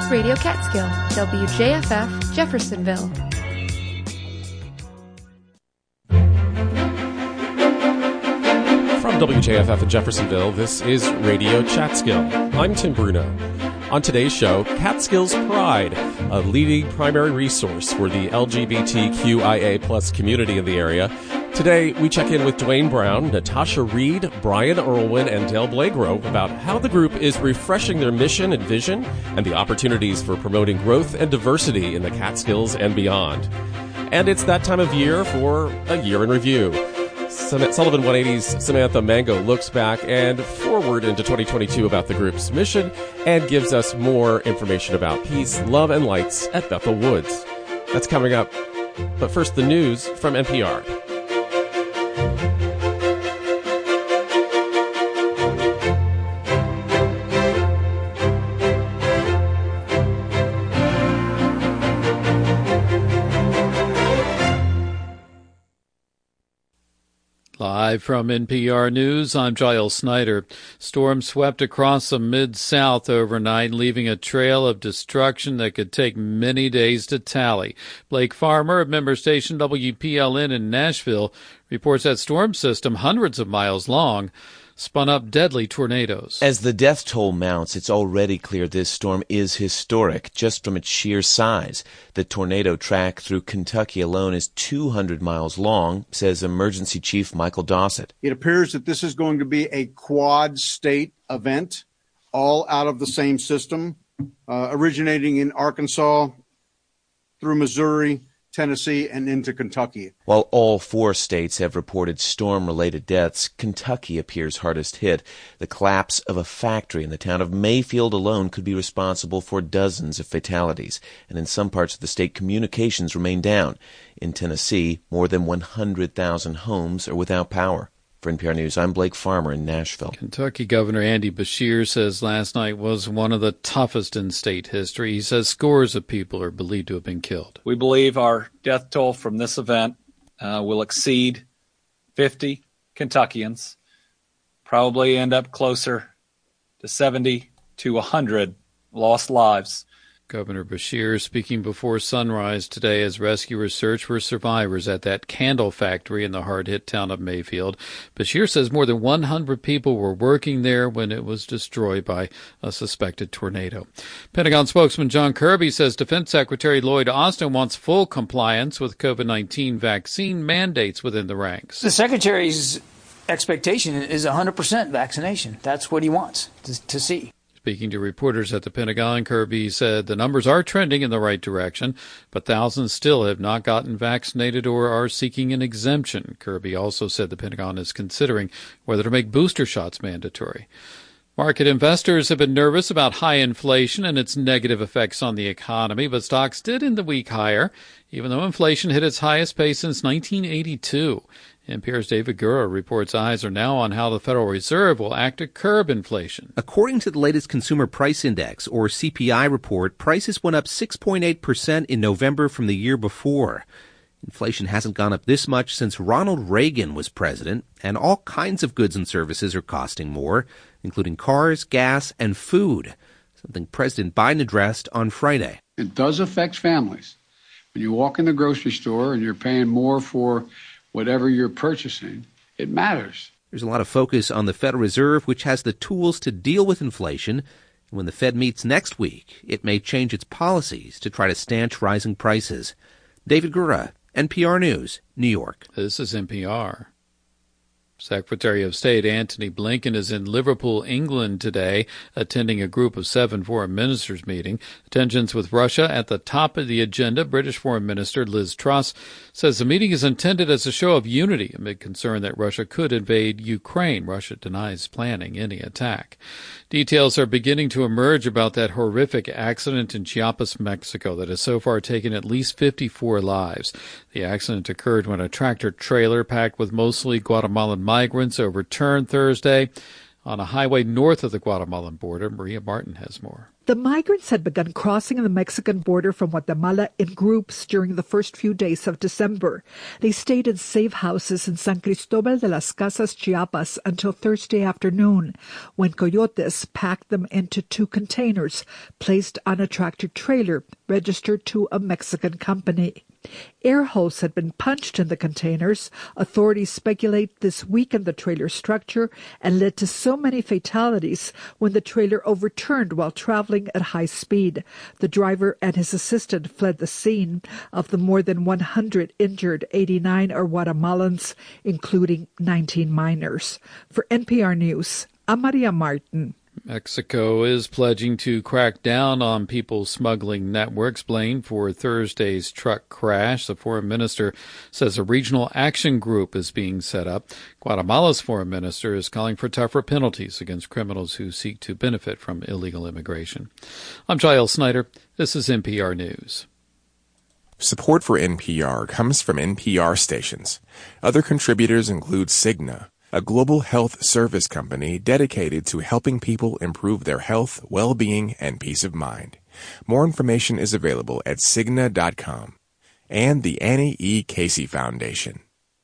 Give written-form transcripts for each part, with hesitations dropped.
It's Radio Catskill, WJFF, Jeffersonville. From WJFF in Jeffersonville, this is Radio Catskill. I'm Tim Bruno. On today's show, Catskills Pride, a leading primary resource for the LGBTQIA plus community in the area. Today, we check in with Dwayne Brown, Natasha Reed, Brian Irwin, and Dale Blagrove about how the group is refreshing their mission and vision and the opportunities for promoting growth and diversity in the Catskills and beyond. And it's that time of year for a year in review. Sullivan 180's Samantha Mango looks back and forward into 2022 about the group's mission and gives us more information about peace, love, and lights at Bethel Woods. That's coming up. But first, the news from NPR. Live from NPR News, I'm Giles Snyder. Storms swept across the Mid-South overnight, leaving a trail of destruction that could take many days to tally. Blake Farmer of member station WPLN in Nashville reports that storm system, hundreds of miles long, spun up deadly tornadoes. As the death toll mounts, it's already clear this storm is historic just from its sheer size. The tornado track through Kentucky alone is 200 miles long, says Emergency Chief Michael Dossett. It appears that this is going to be a quad-state event, all out of the same system, originating in Arkansas, through Missouri, Tennessee, and into Kentucky. While all 4 states have reported storm-related deaths, Kentucky appears hardest hit. The collapse of a factory in the town of Mayfield alone could be responsible for dozens of fatalities, and in some parts of the state, communications remain down. In Tennessee, more than 100,000 homes are without power. For NPR News, I'm Blake Farmer in Nashville. Kentucky Governor Andy Beshear says last night was one of the toughest in state history. He says scores of people are believed to have been killed. We believe our death toll from this event will exceed 50 Kentuckians, probably end up closer to 70 to 100 lost lives. Governor Beshear speaking before sunrise today as rescuers search for survivors at that candle factory in the hard-hit town of Mayfield. Beshear says more than 100 people were working there when it was destroyed by a suspected tornado. Pentagon spokesman John Kirby says Defense Secretary Lloyd Austin wants full compliance with COVID-19 vaccine mandates within the ranks. The Secretary's expectation is 100% vaccination. That's what he wants to see. Speaking to reporters at the Pentagon, Kirby said the numbers are trending in the right direction, but thousands still have not gotten vaccinated or are seeking an exemption. Kirby also said the Pentagon is considering whether to make booster shots mandatory. Market investors have been nervous about high inflation and its negative effects on the economy, but stocks did end the week higher, even though inflation hit its highest pace since 1982. NPR's David Gura reports eyes are now on how the Federal Reserve will act to curb inflation. According to the latest Consumer Price Index, or CPI report, prices went up 6.8% in November from the year before. Inflation hasn't gone up this much since Ronald Reagan was president, and all kinds of goods and services are costing more, including cars, gas, and food, something President Biden addressed on Friday. It does affect families. When you walk in the grocery store and you're paying more for whatever you're purchasing, it matters. There's a lot of focus on the Federal Reserve, which has the tools to deal with inflation. And when the Fed meets next week, it may change its policies to try to stanch rising prices. David Gura, NPR News, New York. This is NPR. Secretary of State Antony Blinken is in Liverpool, England today, attending a group of 7 foreign ministers meeting. Tensions with Russia at the top of the agenda. British Foreign Minister Liz Truss says the meeting is intended as a show of unity amid concern that Russia could invade Ukraine. Russia denies planning any attack. Details are beginning to emerge about that horrific accident in Chiapas, Mexico, that has so far taken at least 54 lives. The accident occurred when a tractor-trailer packed with mostly Guatemalan migrants overturned Thursday on a highway north of the Guatemalan border. Maria Martin has more. The migrants had begun crossing the Mexican border from Guatemala in groups during the first few days of December. They stayed in safe houses in San Cristobal de las Casas, Chiapas, until Thursday afternoon, when coyotes packed them into 2 containers placed on a tractor-trailer registered to a Mexican company. Air holes had been punched in the containers. Authorities speculate this weakened the trailer structure and led to so many fatalities when the trailer overturned while traveling at high speed. The driver and his assistant fled the scene. Of the more than 100 injured, 89 are Guatemalans, including 19 minors. For NPR News, I'm Maria Martin. Mexico is pledging to crack down on people smuggling networks blamed for Thursday's truck crash. The foreign minister says a regional action group is being set up. Guatemala's foreign minister is calling for tougher penalties against criminals who seek to benefit from illegal immigration. I'm Giles Snyder. This is NPR News. Support for NPR comes from NPR stations. Other contributors include Cigna, a global health service company dedicated to helping people improve their health, well-being, and peace of mind. More information is available at Cigna.com. And the Annie E. Casey Foundation.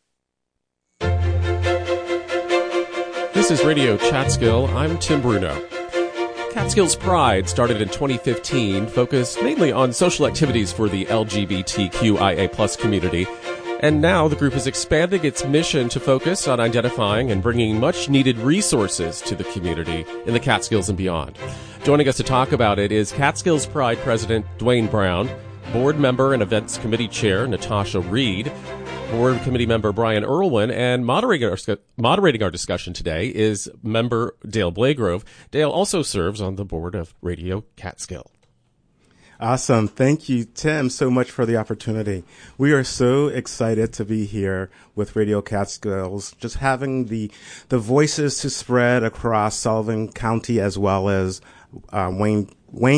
This is Radio Catskill. I'm Tim Bruno. Catskills Pride started in 2015, focused mainly on social activities for the LGBTQIA+ community. And now the group is expanding its mission to focus on identifying and bringing much-needed resources to the community in the Catskills and beyond. Joining us to talk about it is Catskills Pride President Dwayne Brown, Board Member and Events Committee Chair Natasha Reed, Board Committee Member Brian Irwin, and moderating our discussion today is Member Dale Blagrove. Dale also serves on the board of Radio Catskill. Awesome. Thank you, Tim, so much for the opportunity. We are so excited to be here with Radio Catskills, just having the voices to spread across Sullivan County as well as Wayne,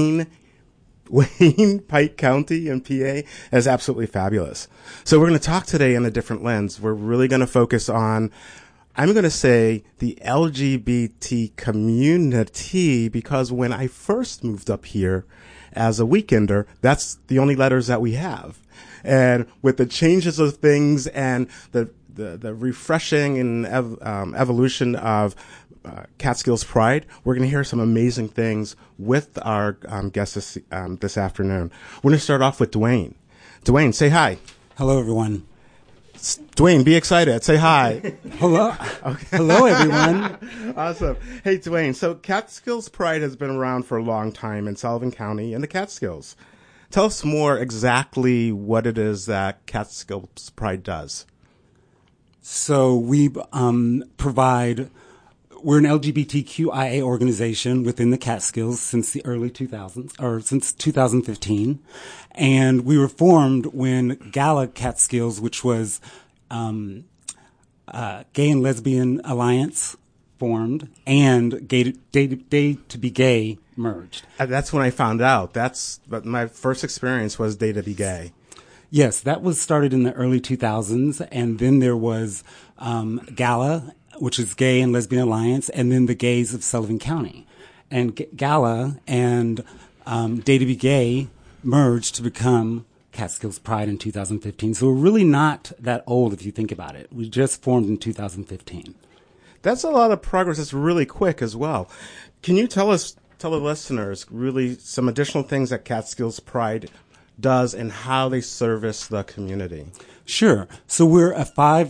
Pike County in PA is absolutely fabulous. So we're going to talk today in a different lens. We're really going to focus on, I'm going to say, the LGBT community, because when I first moved up here as a weekender, that's the only letters that we have. And with the changes of things and the refreshing and evolution of Catskills Pride, we're going to hear some amazing things with our guests this afternoon. We're going to start off with Dwayne. Dwayne, say hi. Hello, everyone. Dwayne, be excited. Say hi. Hello. Okay. Hello, everyone. Awesome. Hey, Dwayne. So Catskills Pride has been around for a long time in Sullivan County and the Catskills. Tell us more exactly what it is that Catskills Pride does. So we provide, we're an LGBTQIA organization within the Catskills since the early 2000s, or since 2015. And we were formed when Gala Catskills, which was Gay and Lesbian Alliance, formed, and Day to Be Gay merged. That's when I found out. But my first experience was Day to Be Gay. Yes, that was started in the early 2000s, and then there was Gala, which is Gay and Lesbian Alliance, and then the Gays of Sullivan County. And Gala and Day to Be Gay merged to become Catskills Pride in 2015. So we're really not that old if you think about it. We just formed in 2015. That's a lot of progress. It's really quick as well. Can you tell the listeners really some additional things that Catskills Pride does and how they service the community? Sure. So we're a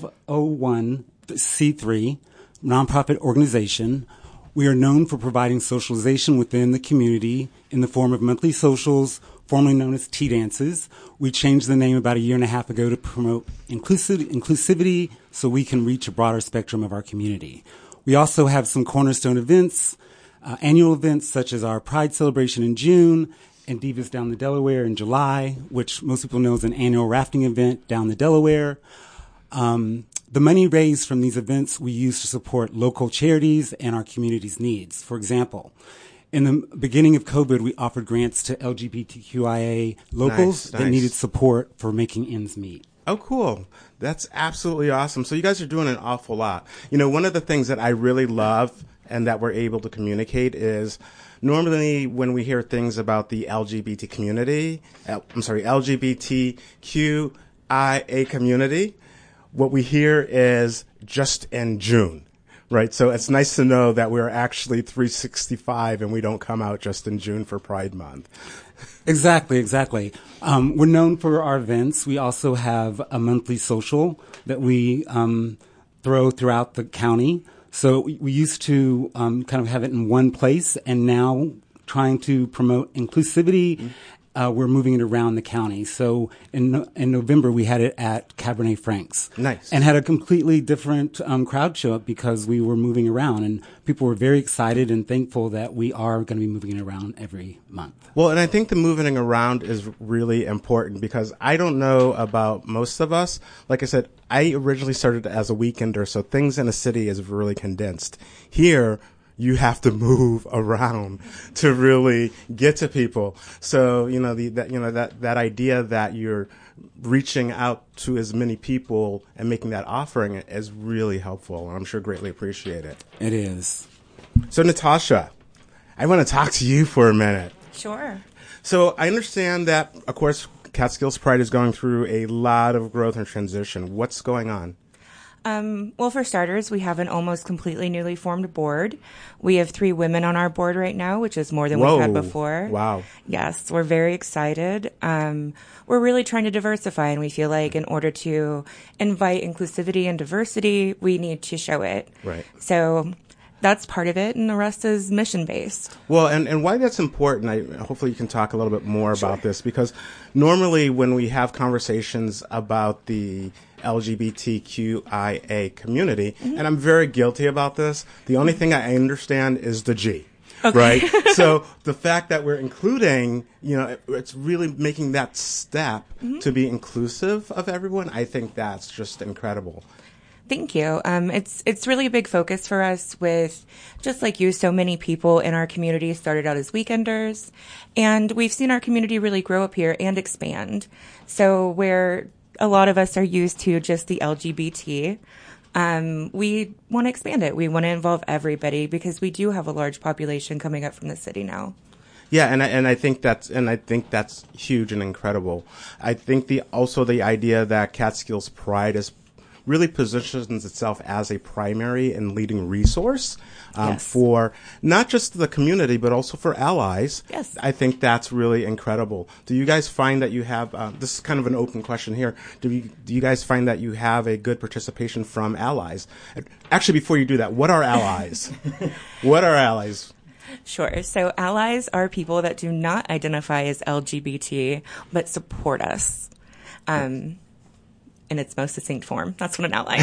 501c3 nonprofit organization. We are known for providing socialization within the community in the form of monthly socials, formerly known as tea dances. We changed the name about a year and a half ago to promote inclusivity so we can reach a broader spectrum of our community. We also have some cornerstone events, annual events such as our Pride celebration in June and Divas Down the Delaware in July, which most people know is an annual rafting event down the Delaware. The money raised from these events we use to support local charities and our community's needs. For example, in the beginning of COVID, we offered grants to LGBTQIA locals that needed support for making ends meet. Oh, cool. That's absolutely awesome. So you guys are doing an awful lot. You know, one of the things that I really love and that we're able to communicate is normally when we hear things about the LGBT community, LGBTQIA community, what we hear is just in June. Right, so it's nice to know that we're actually 365 and we don't come out just in June for Pride Month. Exactly. We're known for our events. We also have a monthly social that we throw throughout the county. So we used to kind of have it in one place, and now trying to promote inclusivity, we're moving it around the county. So in November, we had it at Cabernet Franks. Nice. And had a completely different crowd show up because we were moving around. And people were very excited and thankful that we are going to be moving it around every month. Well, and I think the moving around is really important because I don't know about most of us. Like I said, I originally started as a weekender, so things in a city is really condensed. Here, you have to move around to really get to people. So, that idea that you're reaching out to as many people and making that offering is really helpful. And I'm sure greatly appreciate it. It is. So, Natasha, I want to talk to you for a minute. Sure. So I understand that, of course, Catskills Pride is going through a lot of growth and transition. What's going on? Well, for starters, we have an almost completely newly formed board. We have 3 women on our board right now, which is more than we've had before. Wow. Yes, we're very excited. We're really trying to diversify, and we feel like in order to invite inclusivity and diversity, we need to show it. Right. So that's part of it, and the rest is mission-based. Well, and why that's important, hopefully you can talk a little bit more about this, because normally when we have conversations about the LGBTQIA community, and I'm very guilty about this, the only thing I understand is the G. Okay. Right? So the fact that we're including, it's really making that step to be inclusive of everyone, I think that's just incredible. Thank you. It's really a big focus for us with, just like you, so many people in our community started out as weekenders, and we've seen our community really grow up here and expand. So where a lot of us are used to just the LGBT, we want to expand it. We want to involve everybody because we do have a large population coming up from the city now. Yeah, and I think that's huge and incredible. I think also the idea that Catskills Pride is really positions itself as a primary and leading resource for not just the community, but also for allies. Yes. I think that's really incredible. Do you guys find that you have, this is kind of an open question here, do you guys find that you have a good participation from allies? Actually, before you do that, what are allies? What are allies? Sure. So allies are people that do not identify as LGBT, but support us. In its most succinct form. That's what an ally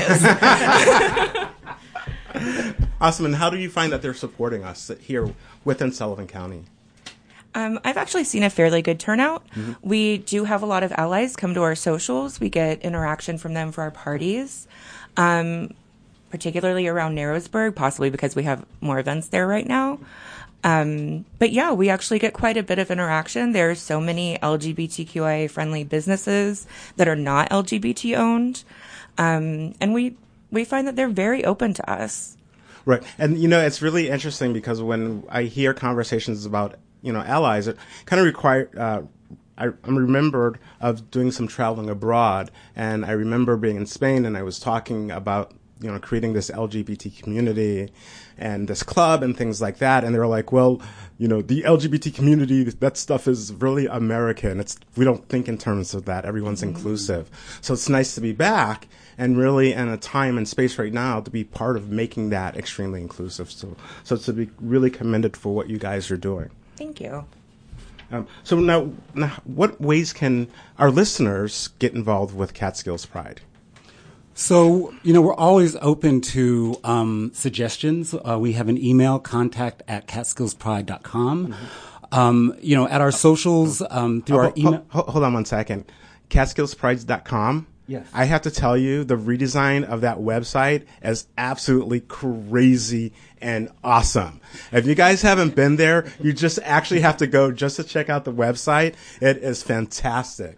is. Awesome. And how do you find that they're supporting us here within Sullivan County? I've actually seen a fairly good turnout. Mm-hmm. We do have a lot of allies come to our socials. We get interaction from them for our parties, particularly around Narrowsburg, possibly because we have more events there right now. But yeah, we actually get quite a bit of interaction. There are so many LGBTQIA friendly businesses that are not LGBT owned. And we find that they're very open to us. Right. And, it's really interesting because when I hear conversations about, allies, it kind of require, I'm remembered of doing some traveling abroad, and I remember being in Spain and I was talking about, creating this LGBT community and this club and things like that. And they were like, well, the LGBT community, that stuff is really American. We don't think in terms of that. Everyone's inclusive. So it's nice to be back and really in a time and space right now to be part of making that extremely inclusive. So to be really commended for what you guys are doing. Thank you. So now, what ways can our listeners get involved with Catskills Pride? So, we're always open to suggestions. We have an email, contact@catskillspride.com. Mm-hmm. At our socials, through our email. Hold on one second. Catskillspride.com. Yes. I have to tell you, the redesign of that website is absolutely crazy and awesome. If you guys haven't been there, you just actually have to go just to check out the website. It is fantastic.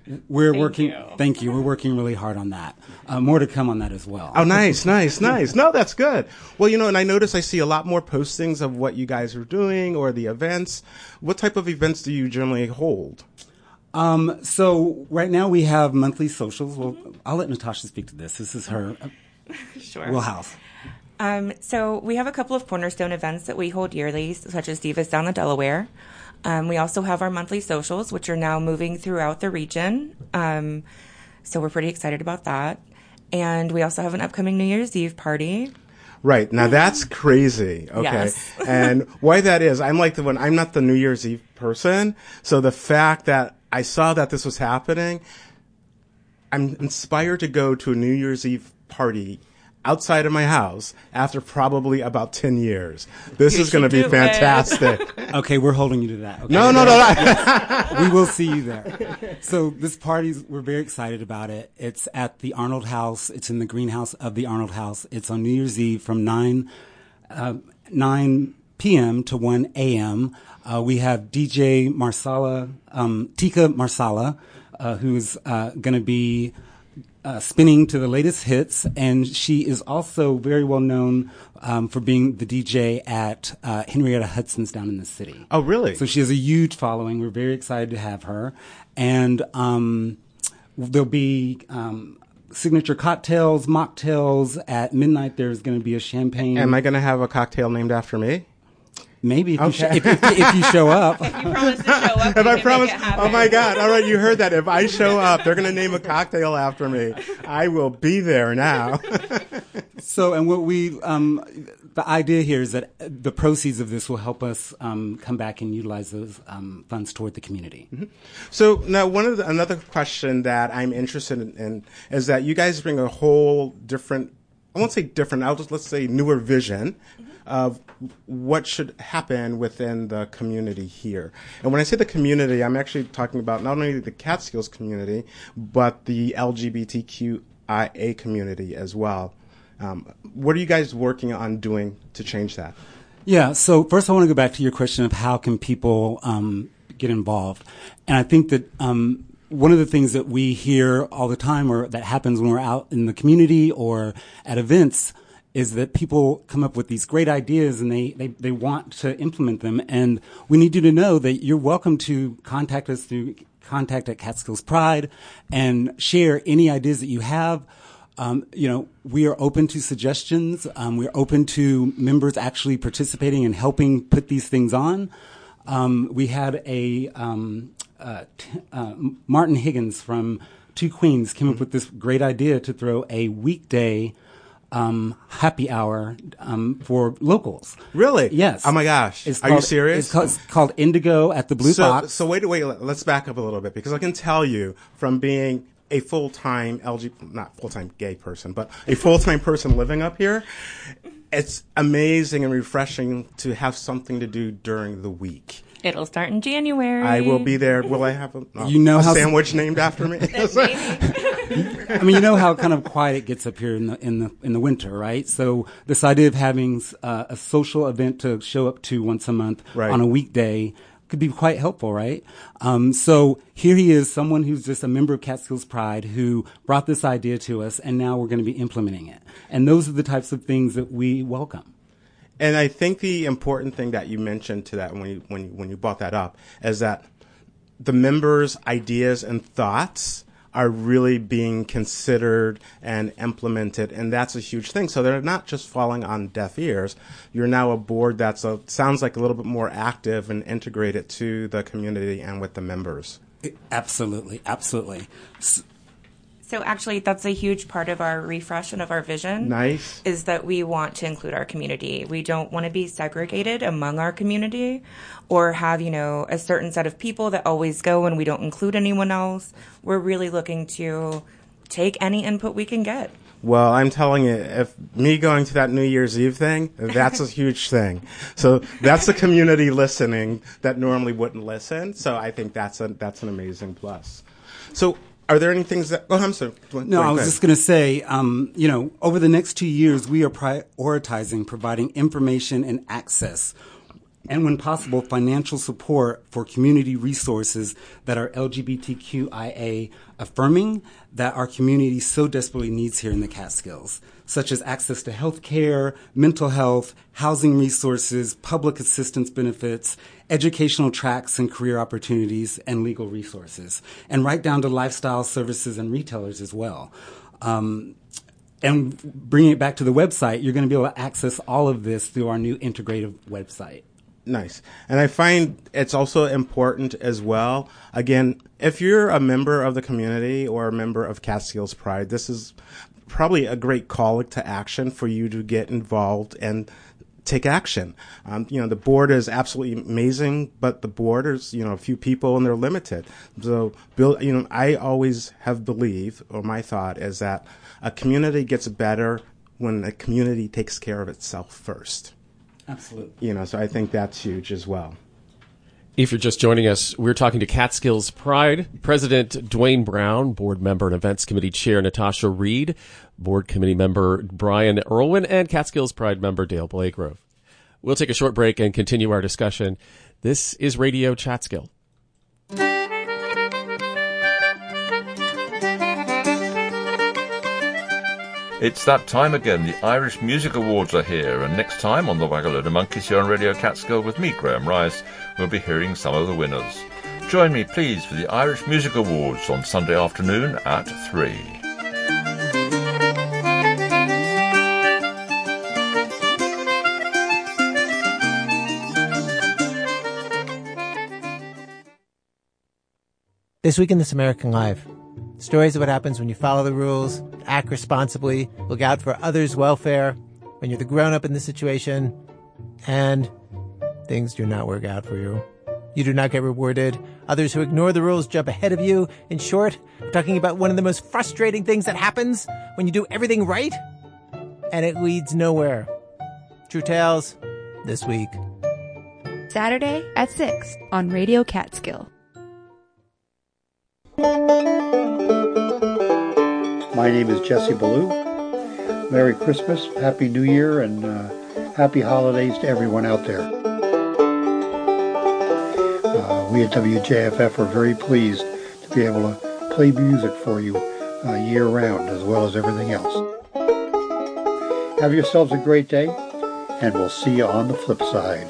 Thank you. We're working really hard on that. More to come on that as well. Oh, nice. No, that's good. Well, and I notice I see a lot more postings of what you guys are doing or the events. What type of events do you generally hold? So right now we have monthly socials. Well, I'll let Natasha speak to this. This is her wheelhouse. So we have a couple of cornerstone events that we hold yearly, such as Divas Down the Delaware. We also have our monthly socials, which are now moving throughout the region. So we're pretty excited about that. And we also have an upcoming New Year's Eve party. Right. Now that's crazy. Okay. Yes. And why that is, I'm not the New Year's Eve person. So the fact that I saw that this was happening, I'm inspired to go to a New Year's Eve party outside of my house after probably about 10 years. This is going to be fantastic. Okay, we're holding you to that. Okay? No. We will see you there. So this party, we're very excited about it. It's at the Arnold House. It's in the greenhouse of the Arnold House. It's on New Year's Eve from 9 p.m. to 1 a.m. We have DJ Marsala, Tika Marsala, who's going to be spinning to the latest hits, and she is also very well known for being the DJ at Henrietta Hudson's down in the city. Oh, really? So she has a huge following. We're very excited to have her. And there'll be signature cocktails, mocktails. At midnight, there's going to be a champagne. Am I going to have a cocktail named after me? Maybe if, okay. if you show up. If you promise to show up, if I promise, oh my God! All right, you heard that. If I show up, they're going to name a cocktail after me. I will be there now. So, and what the idea here is that the proceeds of this will help us come back and utilize those funds toward the community. Mm-hmm. So now, another question that I'm interested in is that you guys bring a whole different, I won't say different, let's say newer vision of what should happen within the community here. And when I say the community, I'm actually talking about not only the Catskills community, but the LGBTQIA community as well. What are you guys working on doing to change that? Yeah, so first I want to go back to your question of how can people get involved. And I think that one of the things that we hear all the time, or that happens when we're out in the community or at events, is that people come up with these great ideas and they want to implement them. And we need you to know that you're welcome to contact us through contact at Catskills Pride and share any ideas that you have. We are open to suggestions. We're open to members actually participating and helping put these things on. We had Martin Higgins from Two Queens came up with this great idea to throw a weekday happy hour for locals. Really? Yes. Oh my gosh. Are you serious? It's called Indigo at the Blue Box. So wait, let's back up a little bit, because I can tell you from being a full-time not full-time gay person, but a full-time person living up here, it's amazing and refreshing to have something to do during the week. It'll start in January. I will be there. Will I have a sandwich named after me? I mean, you know how kind of quiet it gets up here in the winter, right? So this idea of having a social event to show up to once a month on a weekday could be quite helpful, right? So here he is, someone who's just a member of Catskills Pride who brought this idea to us, and now we're going to be implementing it. And those are the types of things that we welcome. And I think the important thing that you mentioned to that when you brought that up is that the members' ideas and thoughts are really being considered and implemented, and that's a huge thing. So they're not just falling on deaf ears. You're now a board that sounds like a little bit more active and integrated to the community and with the members. Absolutely. So actually, that's a huge part of our refresh and of our vision. Nice. Is that we want to include our community. We don't want to be segregated among our community or have, a certain set of people that always go and we don't include anyone else. We're really looking to take any input we can get. Well, I'm telling you, if me going to that New Year's Eve thing, that's a huge thing. So that's the community listening that normally wouldn't listen. So I think that's an amazing plus. So are there any things that... Oh, I'm sorry. No, I was just going to say, over the next 2 years, we are prioritizing providing information and access and when possible, financial support for community resources that are LGBTQIA affirming that our community so desperately needs here in the Catskills, such as access to health care, mental health, housing resources, public assistance benefits, educational tracks and career opportunities, and legal resources, and right down to lifestyle services and retailers as well. And bringing it back to the website, you're going to be able to access all of this through our new integrative website. Nice. And I find it's also important as well. Again, if you're a member of the community or a member of Catskills Pride, this is probably a great call to action for you to get involved and take action. The board is absolutely amazing, but the board is, a few people and they're limited. So, I always have believed, or my thought is that a community gets better when a community takes care of itself first. Absolutely. So I think that's huge as well. If you're just joining us, we're talking to Catskills Pride President Dwayne Brown, Board Member and Events Committee Chair Natasha Reed, Board Committee Member Brian Irwin, and Catskills Pride Member Dale Blagrove. We'll take a short break and continue our discussion. This is Radio Catskill. It's that time again. The Irish Music Awards are here, and next time on the Wagga-Load of Monkeys here on Radio Catskill with me, Graham Rice, we'll be hearing some of the winners. Join me, please, for the Irish Music Awards on Sunday afternoon at 3. This week in This American Life, stories of what happens when you follow the rules, act responsibly, look out for others' welfare, when you're the grown-up in the situation, and things do not work out for you. You do not get rewarded. Others who ignore the rules jump ahead of you. In short, we're talking about one of the most frustrating things that happens when you do everything right, and it leads nowhere. True Tales, this week. Saturday at 6 on Radio Catskill. My name is Jesse Ballou. Merry Christmas, Happy New Year, and Happy Holidays to everyone out there. We at WJFF are very pleased to be able to play music for you year-round as well as everything else. Have yourselves a great day, and we'll see you on the flip side.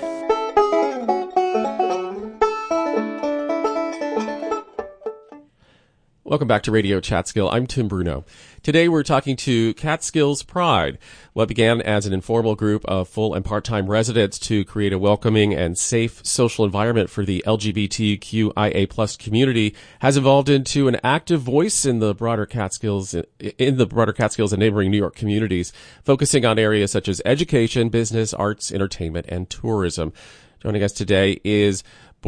Welcome back to Radio Catskill. I'm Tim Bruno. Today we're talking to Catskills Pride, what began as an informal group of full and part-time residents to create a welcoming and safe social environment for the LGBTQIA+ community, has evolved into an active voice in the broader Catskills and neighboring New York communities, focusing on areas such as education, business, arts, entertainment, and tourism. Joining us today is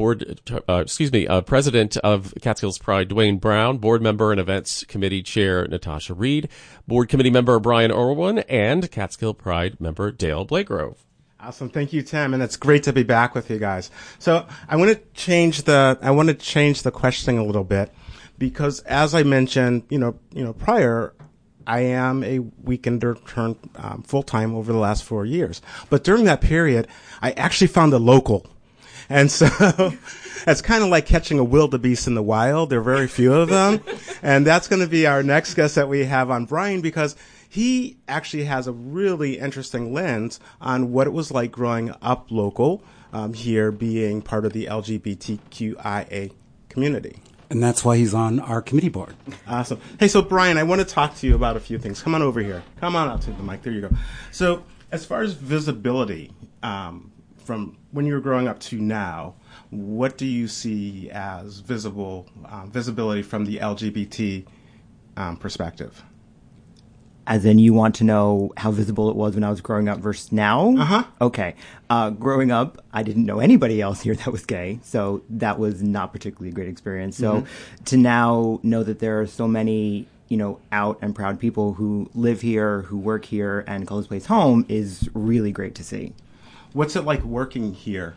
President of Catskills Pride, Dwayne Brown, Board Member and Events Committee Chair, Natasha Reed, Board Committee Member, Brian Irwin, and Catskill Pride Member, Dale Blagrove. Awesome. Thank you, Tim. And it's great to be back with you guys. So I want to change the questioning a little bit because as I mentioned, prior, I am a weekender turned full-time over the last 4 years. But during that period, I actually found a local. And so it's kind of like catching a wildebeest in the wild. There are very few of them. And that's going to be our next guest that we have on, Brian, because he actually has a really interesting lens on what it was like growing up local here, being part of the LGBTQIA community. And that's why he's on our committee board. Awesome. Hey, so Brian, I want to talk to you about a few things. Come on over here. Come on out to the mic. There you go. So as far as visibility, from when you were growing up to now, what do you see as visibility from the LGBT perspective? As in, you want to know how visible it was when I was growing up versus now? Uh-huh. Okay. Growing up, I didn't know anybody else here that was gay, so that was not particularly a great experience. So to now know that there are so many, out and proud people who live here, who work here, and call this place home is really great to see. What's it like working here?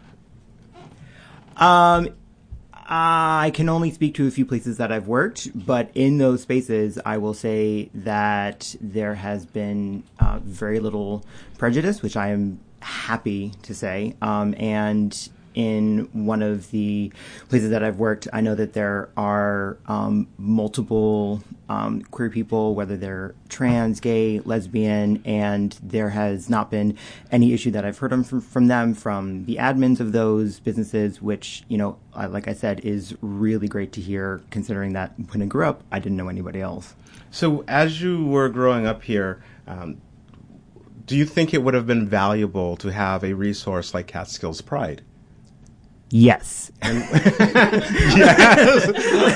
I can only speak to a few places that I've worked, but in those spaces, I will say that there has been very little prejudice, which I am happy to say. And in one of the places that I've worked, I know that there are multiple queer people, whether they're trans, gay, lesbian, and there has not been any issue that I've heard from them, from the admins of those businesses, which, like I said, is really great to hear, considering that when I grew up, I didn't know anybody else. So as you were growing up here, do you think it would have been valuable to have a resource like Catskills Pride? Yes. Yes.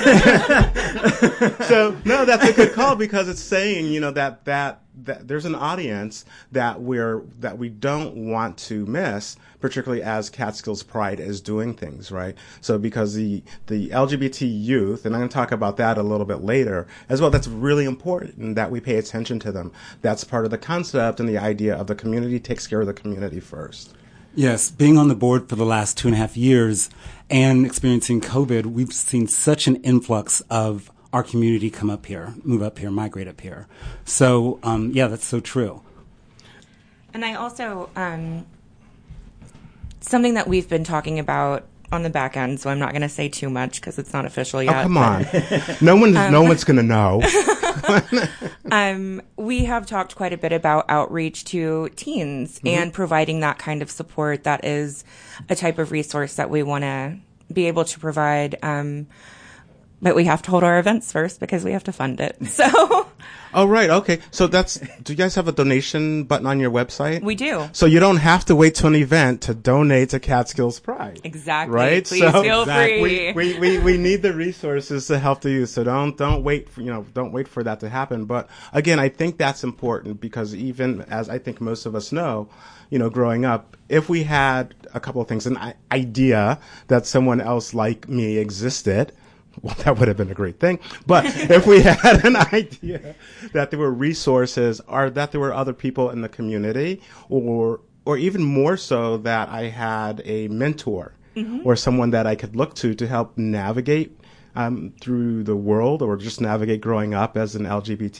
So no, that's a good call, because it's saying, that there's an audience that we don't want to miss, particularly as Catskills Pride is doing things, right? So because the LGBT youth, and I'm going to talk about that a little bit later as well, that's really important that we pay attention to them. That's part of the concept and the idea of the community takes care of the community first. Yes, being on the board for the last 2.5 years and experiencing COVID, we've seen such an influx of our community come up here, move up here, migrate up here. So, that's so true. And I also, something that we've been talking about on the back end, so I'm not going to say too much because it's not official yet. Oh, come on. No one's going to know. We have talked quite a bit about outreach to teens and providing that kind of support. That is a type of resource that we want to be able to provide. But we have to hold our events first because we have to fund it. So. Oh, right. Okay. So do you guys have a donation button on your website? We do. So you don't have to wait to an event to donate to Catskills Pride. Exactly. Right? Please feel free. We need the resources to help the youth. So don't wait for that to happen. But again, I think that's important, because even as I think most of us know, growing up, if we had a couple of things, an idea that someone else like me existed, well, that would have been a great thing. But if we had an idea that there were resources, or that there were other people in the community, or even more so that I had a mentor or someone that I could look to help navigate through the world, or just navigate growing up as an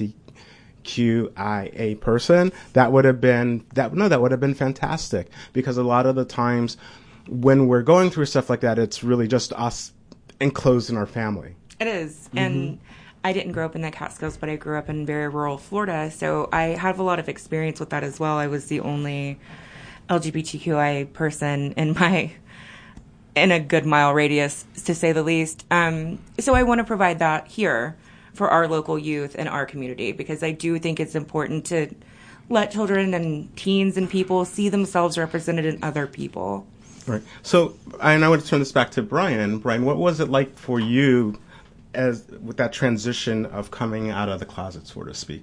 LGBTQIA person, that would have been fantastic. Because a lot of the times when we're going through stuff like that, it's really just us enclosed in our family. It is. And I didn't grow up in the Catskills, but I grew up in very rural Florida, so I have a lot of experience with that as well. I was the only LGBTQI person in a good mile radius, to say the least. So I want to provide that here for our local youth and our community, because I do think it's important to let children and teens and people see themselves represented in other people. Right. So, and I want to turn this back to Brian. Brian, what was it like for you with that transition of coming out of the closet, so to speak?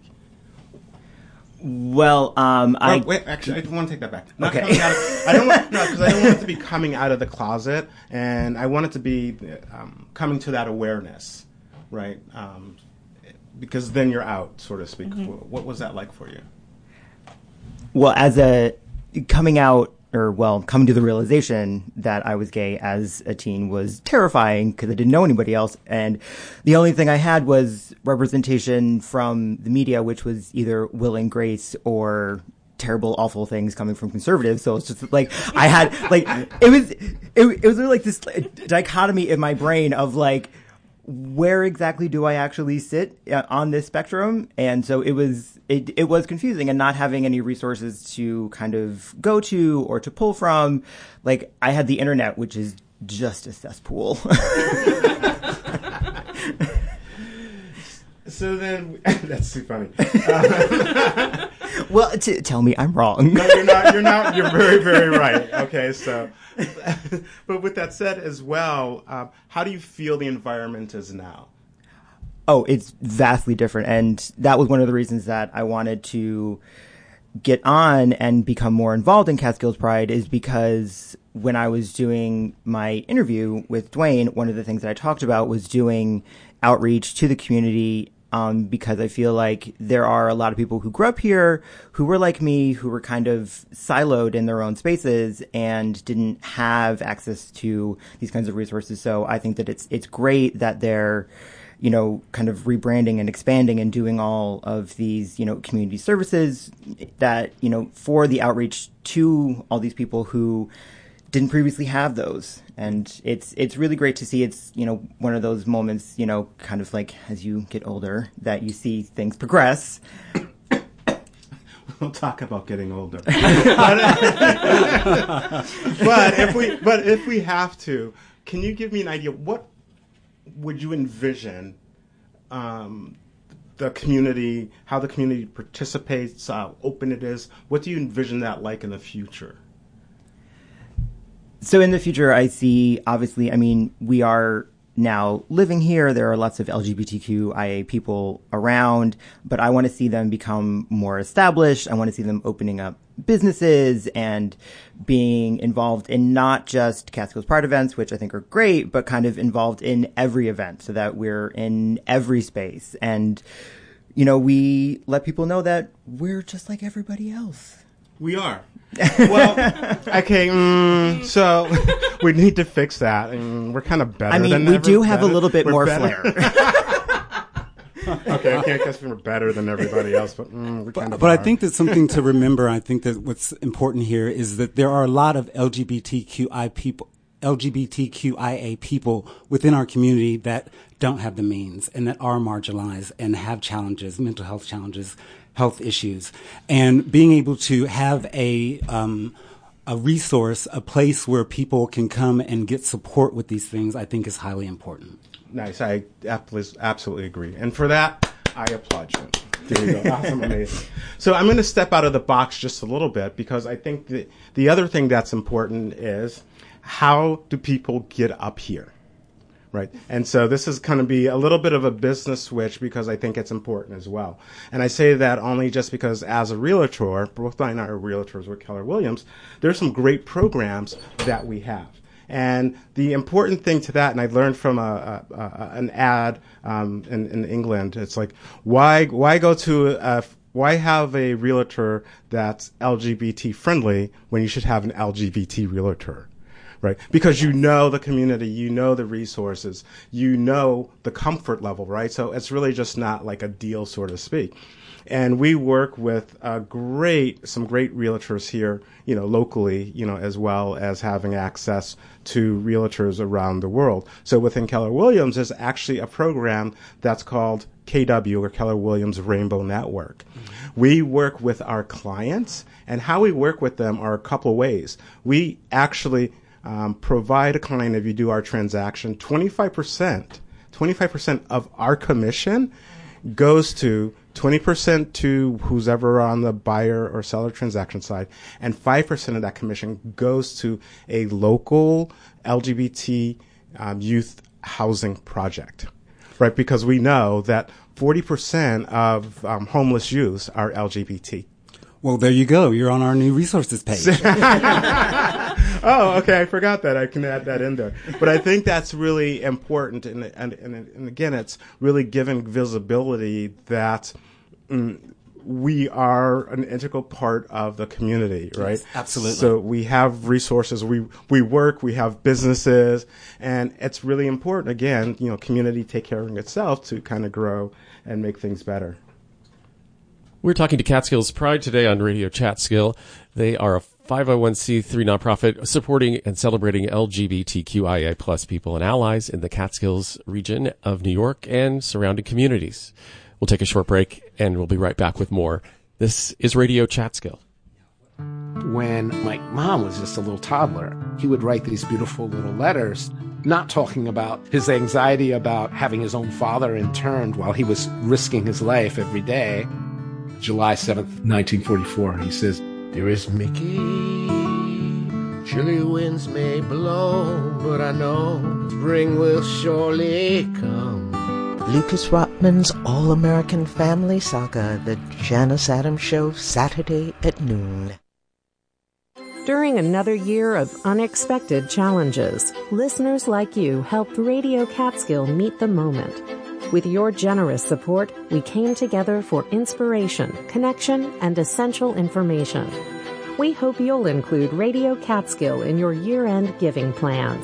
Well, wait, actually, I want to take that back. Not okay. Coming out of, I don't want it to be coming out of the closet, and I want it to be coming to that awareness, right? Because then you're out, so to speak. What was that like for you? Well, as coming to the realization that I was gay as a teen was terrifying, because I didn't know anybody else. And the only thing I had was representation from the media, which was either Will and Grace or terrible, awful things coming from conservatives. So it's just like, I had, like, it was like this dichotomy in my brain of like, where exactly do I actually sit on this spectrum? And so it was confusing, and not having any resources to kind of go to or to pull from. Like, I had the internet, which is just a cesspool. So then, that's too funny. Well, tell me I'm wrong. No, you're not. You're very, very right. Okay, so, but with that said as well, how do you feel the environment is now? Oh, it's vastly different. And that was one of the reasons that I wanted to get on and become more involved in Catskills Pride, is because when I was doing my interview with Dwayne, one of the things that I talked about was doing outreach to the community, because I feel like there are a lot of people who grew up here who were like me, who were kind of siloed in their own spaces and didn't have access to these kinds of resources. So I think that it's great that they're kind of rebranding and expanding and doing all of these, community services that, for the outreach to all these people who didn't previously have those. And it's really great to see. It's, one of those moments, kind of like as you get older that you see things progress. We'll talk about getting older. but if we have to, can you give me an idea? What would you envision the community, how the community participates, how open it is? What do you envision that like in the future? So in the future, I see, obviously, we are now living here. There are lots of LGBTQIA people around, but I want to see them become more established. I want to see them opening up businesses and being involved in not just Catskills Pride events, which I think are great, but kind of involved in every event so that we're in every space. And, we let people know that we're just like everybody else. We are. Well, okay, so we need to fix that. We're kind of better than we do have a little bit more flair. Okay, I can't guess we're better than everybody else, but we're kind of. But I think that's something to remember. I think that what's important here is that there are a lot of LGBTQIA people within our community that don't have the means and that are marginalized and have challenges, mental health challenges, health issues. And being able to have a resource, a place where people can come and get support with these things, I think is highly important. Nice. I absolutely agree. And for that, I applaud you. There you go. Awesome. Amazing. So I'm going to step out of the box just a little bit because I think the other thing that's important is how do people get up here? Right. And so this is going to be a little bit of a business switch because I think it's important as well. And I say that only just because as a realtor, both I and I are realtors with Keller Williams, there's some great programs that we have. And the important thing to that, and I learned from an ad in England, it's like, why have a realtor that's LGBT friendly when you should have an LGBT realtor? Right? Because you know the community, you know the resources, you know the comfort level, right? So it's really just not like a deal, so to speak. And we work with some great realtors here, locally, as well as having access to realtors around the world. So within Keller Williams, there's actually a program that's called KW, or Keller Williams Rainbow Network. Mm-hmm. We work with our clients, and how we work with them are a couple ways. We actually provide a client, if you do our transaction, 25% of our commission goes to 20% to who's ever on the buyer or seller transaction side, and 5% of that commission goes to a local LGBT youth housing project, right? Because we know that 40% of homeless youths are LGBT. Well, there you go. You're on our new resources page. Oh, okay. I forgot that. I can add that in there. But I think that's really important. And again, it's really giving visibility that we are an integral part of the community, right? Yes, absolutely. So we have resources. We work. We have businesses. And it's really important, again, community take care of itself to kind of grow and make things better. We're talking to Catskills Pride today on Radio Chatskill. They are a 501c3 nonprofit supporting and celebrating LGBTQIA plus people and allies in the Catskills region of New York and surrounding communities. We'll take a short break and we'll be right back with more. This is Radio Chatskill. When my mom was just a little toddler, he would write these beautiful little letters, not talking about his anxiety about having his own father interned while he was risking his life every day. July 7th, 1944, he says, "Dearest Mickey, chilly winds may blow, but I know spring will surely come." Lucas Rotman's All-American Family Saga, The Janice Adams Show, Saturday at noon. During another year of unexpected challenges, listeners like you helped Radio Catskill meet the moment. With your generous support, we came together for inspiration, connection, and essential information. We hope you'll include Radio Catskill in your year-end giving plans.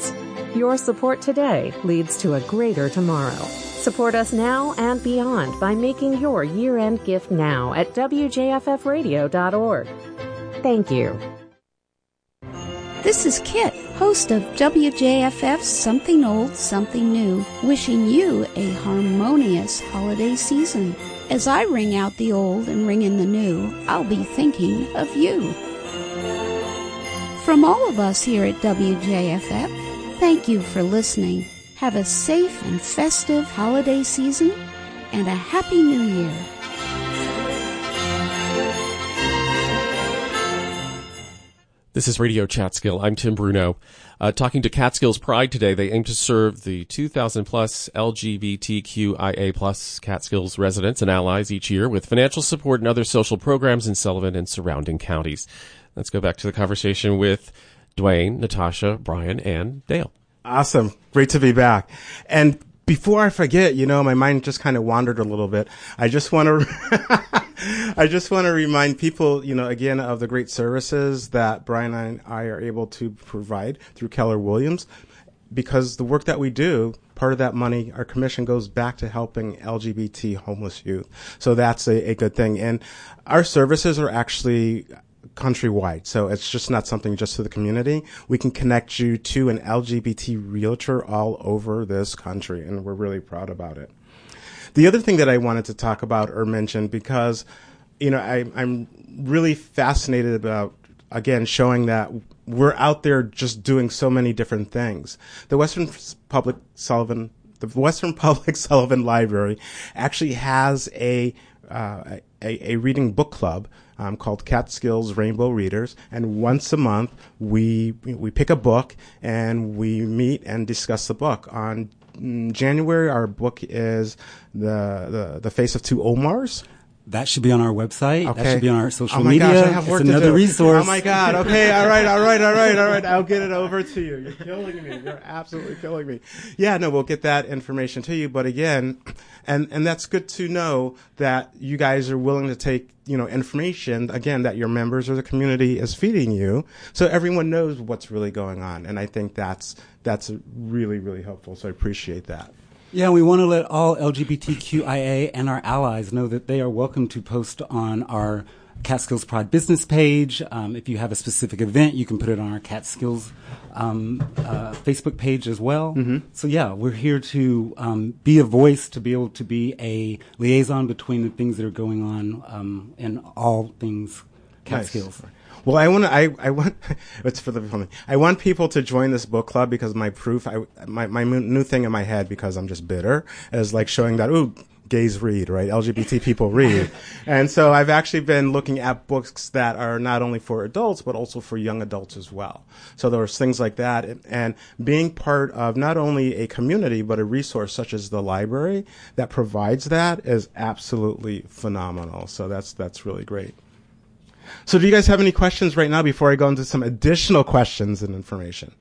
Your support today leads to a greater tomorrow. Support us now and beyond by making your year-end gift now at WJFFradio.org. Thank you. This is Kit, host of WJFF's Something Old, Something New, wishing you a harmonious holiday season. As I ring out the old and ring in the new, I'll be thinking of you. From all of us here at WJFF, thank you for listening. Have a safe and festive holiday season and a Happy New Year. This is Radio Catskill. I'm Tim Bruno. Talking to Catskills Pride today, they aim to serve the 2,000 plus LGBTQIA plus Catskills residents and allies each year with financial support and other social programs in Sullivan and surrounding counties. Let's go back to the conversation with Dwayne, Natasha, Brian, and Dale. Awesome. Great to be back. And before I forget, my mind just kind of wandered a little bit. I just want to remind people, again, of the great services that Brian and I are able to provide through Keller Williams, because the work that we do, part of that money, our commission goes back to helping LGBT homeless youth. So that's a good thing. And our services are actually countrywide. So it's just not something just to the community. We can connect you to an LGBT realtor all over this country, and we're really proud about it. The other thing that I wanted to talk about or mention, because, I'm really fascinated about, again, showing that we're out there just doing so many different things. The Western Public Sullivan Library actually has a reading book club called Catskills Rainbow Readers, and once a month we pick a book and we meet and discuss the book. On January, our book is the Face of Two Omars. That should be on our website. Okay. That should be on our social media. Gosh, I have work it's to another do. resource. Oh my God. Okay. All right. I'll get it over to you. You're killing me. You're absolutely killing me. Yeah, no, we'll get that information to you. But again, and that's good to know that you guys are willing to take, information, again, that your members or the community is feeding you, so everyone knows what's really going on. And I think that's really, really helpful. So I appreciate that. Yeah, we want to let all LGBTQIA and our allies know that they are welcome to post on our Catskills Pride business page. If you have a specific event, you can put it on our Catskills Facebook page as well. Mm-hmm. So yeah, we're here to be a voice, to be able to be a liaison between the things that are going on in all things Catskills. Nice. Well, I want it's for the family. I want people to join this book club, because my new thing in my head, because I'm just bitter, is like showing that, gays read, right? LGBT people read. And so I've actually been looking at books that are not only for adults, but also for young adults as well. So there's things like that. And being part of not only a community, but a resource such as the library that provides that is absolutely phenomenal. So that's really great. So do you guys have any questions right now before I go into some additional questions and information?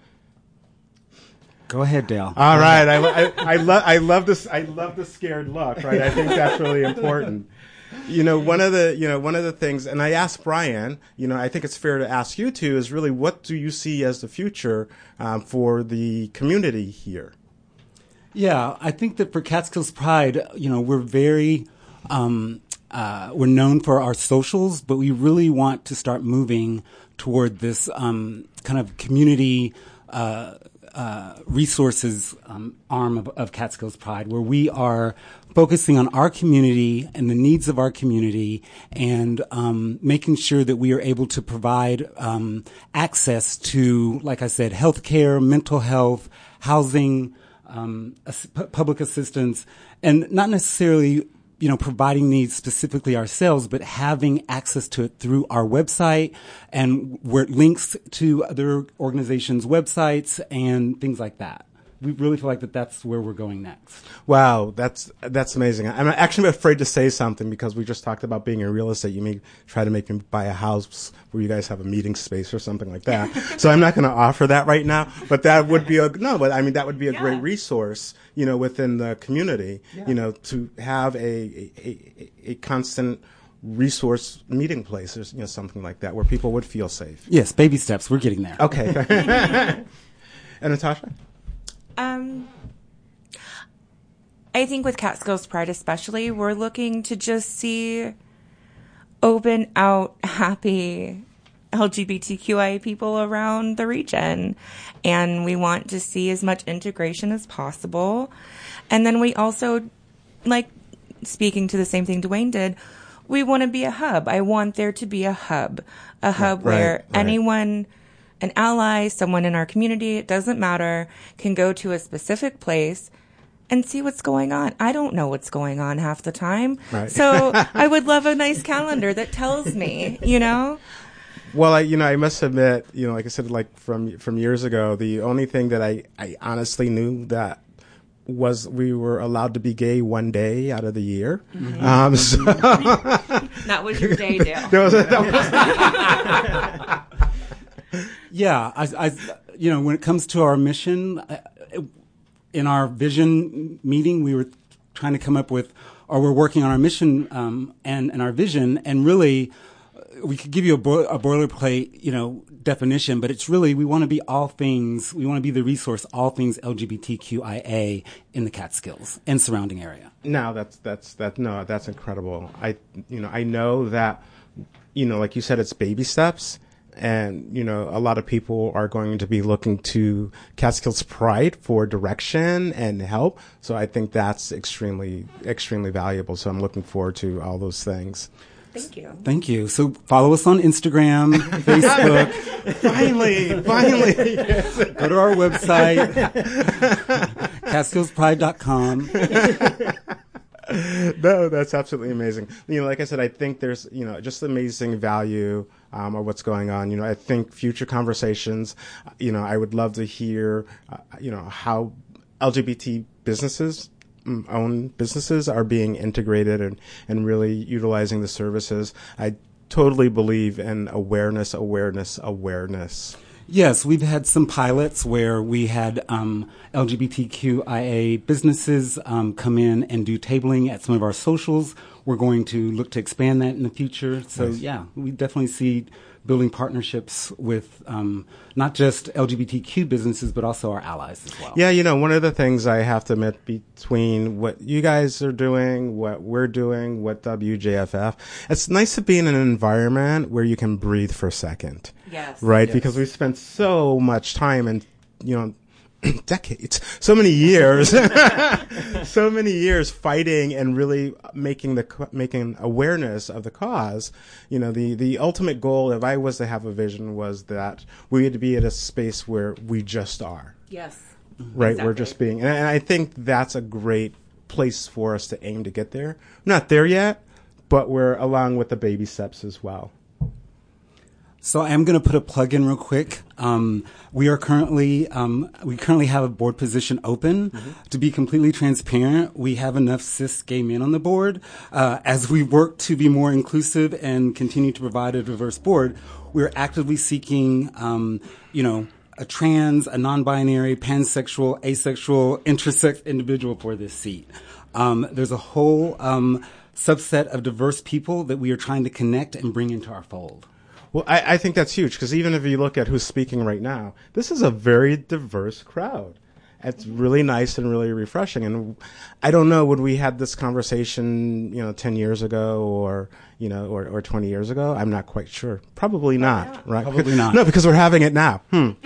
Go ahead, Dale. All right. I love this. I love the scared look, right? I think that's really important. One of the things, and I asked Brian, I think it's fair to ask you too, is really what do you see as the future for the community here? Yeah, I think that for Catskills Pride, we're very, we're known for our socials, but we really want to start moving toward this kind of community resources arm of Catskills Pride, where we are focusing on our community and the needs of our community, and making sure that we are able to provide access to, like I said, healthcare, mental health, housing, public assistance, and not necessarily providing these specifically ourselves, but having access to it through our website, and where it links to other organizations' websites and things like that. We really feel like that's where we're going next. Wow, that's amazing. I'm actually afraid to say something, because we just talked about being in real estate. You may try to make me buy a house where you guys have a meeting space or something like that. So I'm not going to offer that right now. But that would be that would be a great resource, within the community, to have a constant resource meeting place, or something like that, where people would feel safe. Yes, baby steps. We're getting there. Okay. And Natasha? I think with Catskills Pride especially, we're looking to just see open, out, happy LGBTQIA people around the region. And we want to see as much integration as possible. And then we also, like speaking to the same thing Dwayne did, we want to be a hub. I want there to be a hub where anyone, an ally, someone in our community, it doesn't matter, can go to a specific place and see what's going on. I don't know what's going on half the time. Right. So I would love a nice calendar that tells me, you know? Well, I must admit, like I said, like from years ago, the only thing that I honestly knew that was we were allowed to be gay one day out of the year. Mm-hmm. That was your day, Dale. Yeah, I when it comes to our mission, in our vision meeting, we were trying to come up with, or we're working on our mission and our vision, and really, we could give you a boilerplate, definition, but it's really, we want to be all things, we want to be the resource, all things LGBTQIA in the Catskills and surrounding area. No, that's incredible. I know that, like you said, it's baby steps. And, a lot of people are going to be looking to Catskills Pride for direction and help. So I think that's extremely, extremely valuable. So I'm looking forward to all those things. Thank you. Thank you. So follow us on Instagram, Facebook. Finally. Go to our website, CatskillsPride.com. No, that's absolutely amazing. Like I said, I think there's, just amazing value of what's going on. I think future conversations, I would love to hear, how LGBT businesses, own businesses are being integrated and really utilizing the services. I totally believe in awareness. Yes, we've had some pilots where we had LGBTQIA businesses come in and do tabling at some of our socials. We're going to look to expand that in the future. So, nice. Yeah, we definitely see building partnerships with not just LGBTQ businesses, but also our allies as well. Yeah, one of the things I have to admit between what you guys are doing, what we're doing, what WJFF, it's nice to be in an environment where you can breathe for a second. Yes. Right? Yes. Because we spent so much time and, decades, so many years fighting and really making awareness of the cause. The ultimate goal, if I was to have a vision, was that we had to be at a space where we just are. Yes. Right. Exactly. We're just being, and I think that's a great place for us to aim to get there. We're not there yet, but we're along with the baby steps as well. So I am going to put a plug in real quick. We currently have a board position open. Mm-hmm. To be completely transparent, we have enough cis gay men on the board. As we work to be more inclusive and continue to provide a diverse board, we're actively seeking, a trans, a non-binary, pansexual, asexual, intersex individual for this seat. There's a whole subset of diverse people that we are trying to connect and bring into our fold. Well, I think that's huge, because even if you look at who's speaking right now, this is a very diverse crowd. It's really nice and really refreshing. And I don't know, would we had this conversation, 10 years ago or 20 years ago? I'm not quite sure. Probably not, right? Probably not. No, because we're having it now. Didn't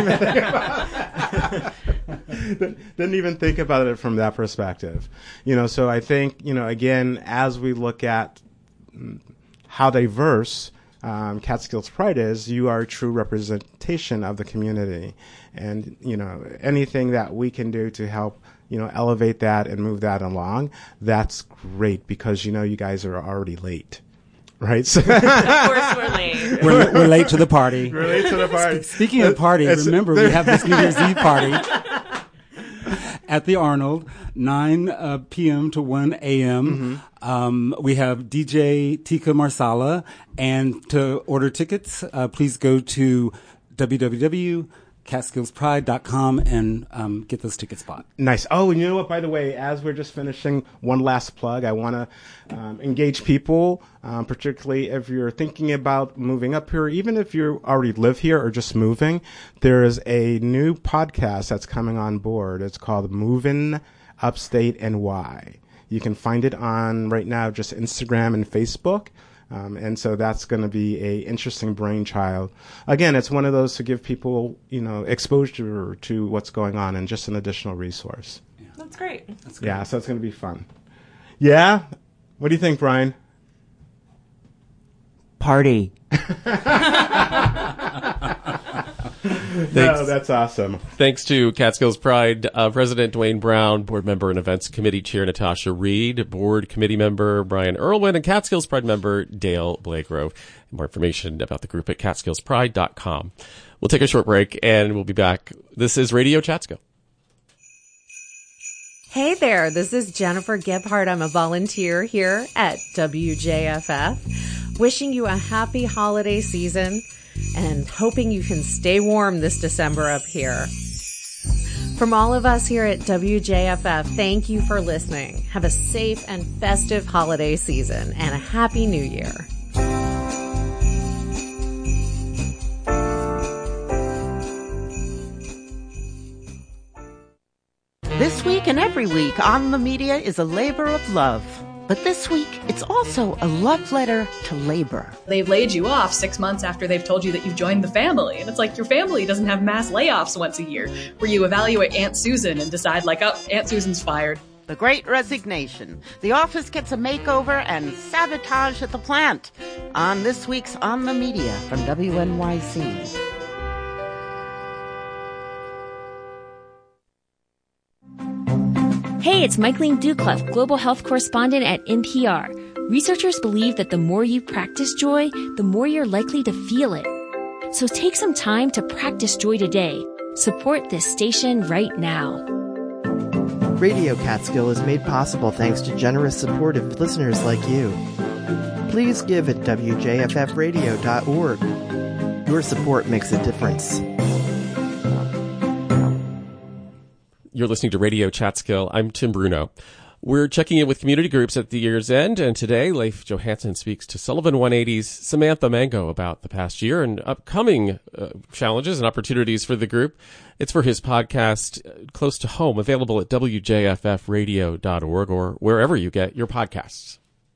even think about it from that perspective. So I think, again, as we look at how diverse Catskills Pride is, you are a true representation of the community. And, anything that we can do to help, elevate that and move that along, that's great, because, you guys are already late. Right? So of course we're late. We're late to the party. We're late to the party. Speaking of party, remember, we have this New Year's Eve party at the Arnold, 9 p.m. to 1 a.m. Mm-hmm. We have DJ Tika Marsala, and to order tickets, please go to www.catskillspride.com. CatskillsPride.com and get those tickets bought. Nice. Oh, and you know what, by the way, as we're just finishing, one last plug. I want to engage people, particularly if you're thinking about moving up here, even if you already live here or just moving. There is a new podcast that's coming on board. It's called Movin' Upstate NY. You can find it on, right now, just Instagram and Facebook. And so that's going to be a interesting brainchild. Again, it's one of those to give people, exposure to what's going on and just an additional resource. Yeah. That's great. Yeah, so it's going to be fun. Yeah? What do you think, Brian? Party. No, that's awesome. Thanks to Catskills Pride President Dwayne Brown, Board Member and Events Committee Chair Natasha Reed, Board Committee Member Brian Irwin, and Catskills Pride Member Dale Blagrove. More information about the group at catskillspride.com. We'll take a short break and we'll be back. This is Radio Chatskill. Hey there, this is Jennifer Gebhardt. I'm a volunteer here at WJFF. Wishing you a happy holiday season and hoping you can stay warm this December up here. From all of us here at WJFF, thank you for listening. Have a safe and festive holiday season and a happy new year. This week and every week on the media is a labor of love. But this week, it's also a love letter to labor. They've laid you off 6 months after they've told you that you've joined the family. And it's like your family doesn't have mass layoffs once a year where you evaluate Aunt Susan and decide like, oh, Aunt Susan's fired. The Great Resignation. The office gets a makeover and sabotage at the plant. On this week's On the Media from WNYC. Hey, it's Michaeline Duclough, Global Health Correspondent at NPR. Researchers believe that the more you practice joy, the more you're likely to feel it. So take some time to practice joy today. Support this station right now. Radio Catskill is made possible thanks to generous support of listeners like you. Please give at wjffradio.org. Your support makes a difference. You're listening to Radio Chatskill. I'm Tim Bruno. We're checking in with community groups at the year's end, and today Leif Johansson speaks to Sullivan 180's Samantha Mango about the past year and upcoming challenges and opportunities for the group. It's for his podcast, Close to Home, available at wjffradio.org or wherever you get your podcasts.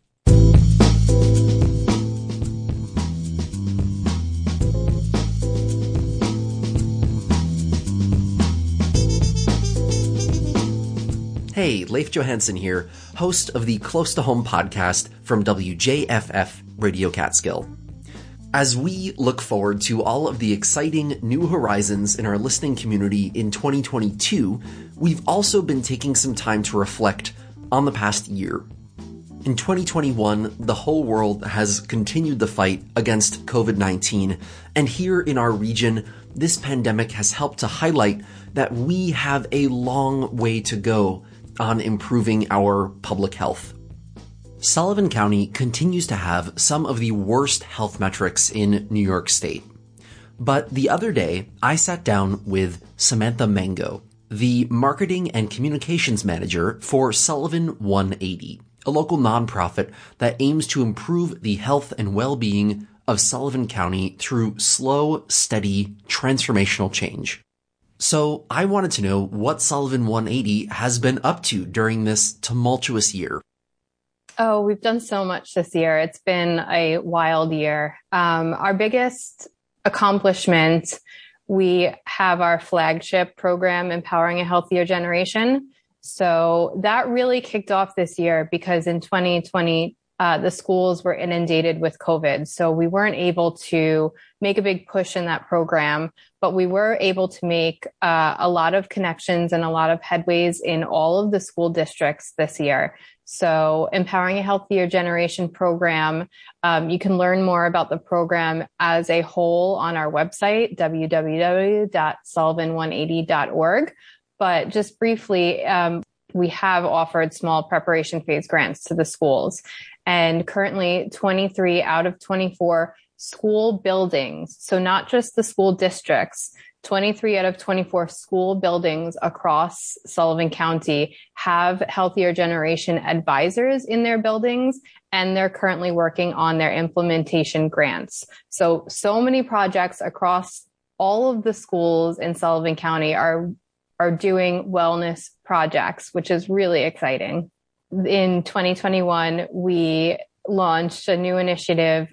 Hey, Leif Johansson here, host of the Close to Home podcast from WJFF Radio Catskill. As we look forward to all of the exciting new horizons in our listening community in 2022, we've also been taking some time to reflect on the past year. In 2021, the whole world has continued the fight against COVID-19, and here in our region, this pandemic has helped to highlight that we have a long way to go on improving our public health. Sullivan County continues to have some of the worst health metrics in New York State. But the other day, I sat down with Samantha Mango, the marketing and communications manager for Sullivan 180, a local nonprofit that aims to improve the health and well-being of Sullivan County through slow, steady, transformational change. So I wanted to know what Sullivan 180 has been up to during this tumultuous year. Oh, we've done so much this year. It's been a wild year. Our biggest accomplishment, we have our flagship program, Empowering a Healthier Generation. So that really kicked off this year because in 2020, the schools were inundated with COVID. So we weren't able to make a big push in that program, but we were able to make a lot of connections and a lot of headways in all of the school districts this year. So Empowering a Healthier Generation program, you can learn more about the program as a whole on our website, www.sullivan180.org. But just briefly, we have offered small preparation phase grants to the schools. And currently 23 out of 24 school buildings, so not just the school districts, 23 out of 24 school buildings across Sullivan County have Healthier Generation advisors in their buildings, and they're currently working on their implementation grants. So many projects across all of the schools in Sullivan County are doing wellness projects, which is really exciting. In 2021, we launched a new initiative.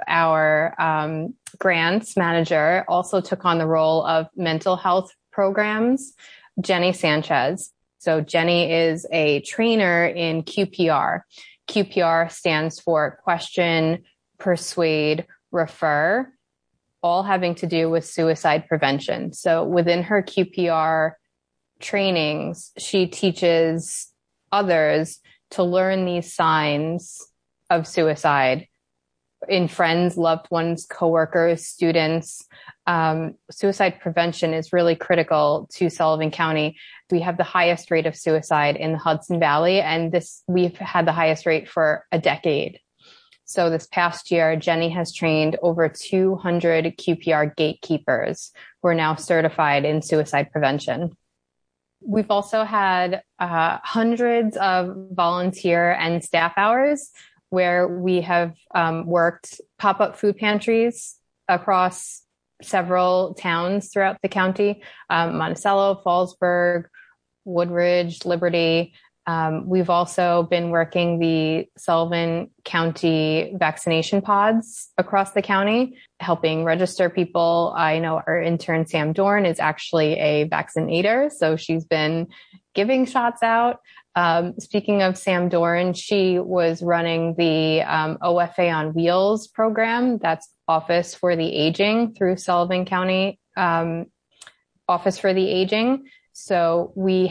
Our grants manager also took on the role of mental health programs, Jenny Sanchez. So Jenny is a trainer in QPR. QPR stands for Question, Persuade, Refer, all having to do with suicide prevention. So within her QPR trainings, she teaches others to learn these signs of suicide in friends, loved ones, coworkers, students. Suicide prevention is really critical to Sullivan County. We have the highest rate of suicide in the Hudson Valley, and we've had the highest rate for a decade. So this past year, Jenny has trained over 200 QPR gatekeepers who are now certified in suicide prevention. We've also had hundreds of volunteer and staff hours where we have worked pop-up food pantries across several towns throughout the county, Monticello, Fallsburg, Woodridge, Liberty. We've also been working the Sullivan County vaccination pods across the county, helping register people. I know our intern, Sam Dorn, is actually a vaccinator, so she's been giving shots out. Speaking of Sam Dorn, she was running the OFA on Wheels program. That's Office for the Aging through Sullivan County Office for the Aging. So we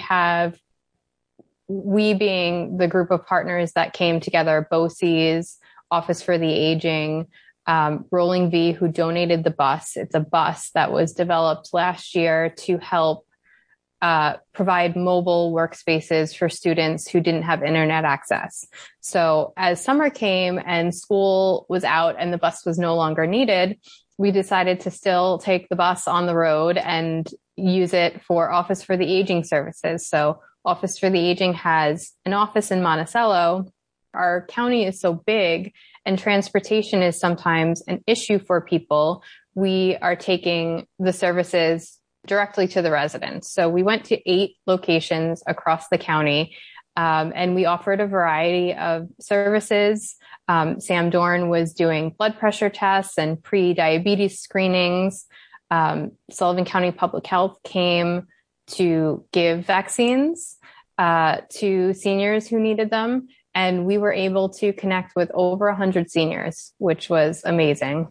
being the group of partners that came together, BOCES, Office for the Aging, Rolling V, who donated the bus. It's a bus that was developed last year to help provide mobile workspaces for students who didn't have internet access. So as summer came and school was out and the bus was no longer needed, we decided to still take the bus on the road and use it for Office for the Aging services. So Office for the Aging has an office in Monticello. Our county is so big and transportation is sometimes an issue for people. We are taking the services directly to the residents. So we went to 8 locations across the county, and we offered a variety of services. Sam Dorn was doing blood pressure tests and pre-diabetes screenings. Sullivan County Public Health came to give vaccines to seniors who needed them. And we were able to connect with over 100 seniors, which was amazing.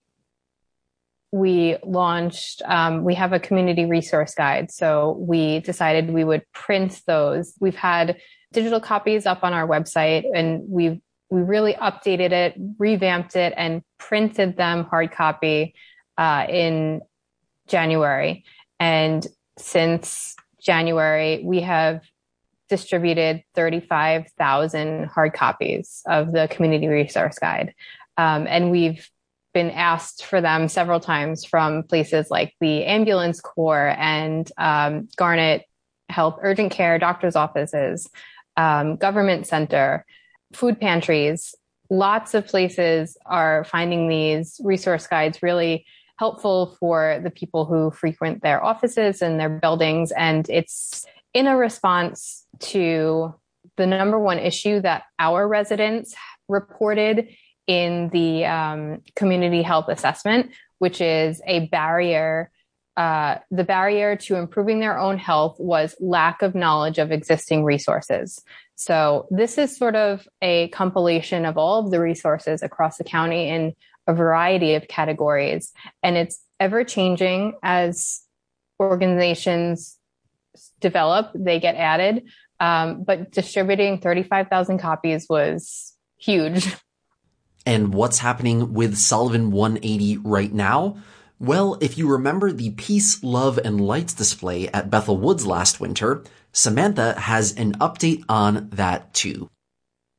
We launched, we have a community resource guide. So we decided we would print those. We've had digital copies up on our website, and we really updated it, revamped it, and printed them hard copy in January. And since January, we have distributed 35,000 hard copies of the community resource guide. And we've been asked for them several times from places like the Ambulance Corps and Garnet Health Urgent Care doctor's offices, government center, food pantries. Lots of places are finding these resource guides really helpful for the people who frequent their offices and their buildings. And it's in a response to the number one issue that our residents reported in the community health assessment, which is a barrier. The barrier to improving their own health was lack of knowledge of existing resources. So this is sort of a compilation of all of the resources across the county in a variety of categories. And it's ever changing as organizations develop, they get added. But distributing 35,000 copies was huge. And what's happening with Sullivan 180 right now? Well, if you remember the Peace, Love, and Lights display at Bethel Woods last winter, Samantha has an update on that too.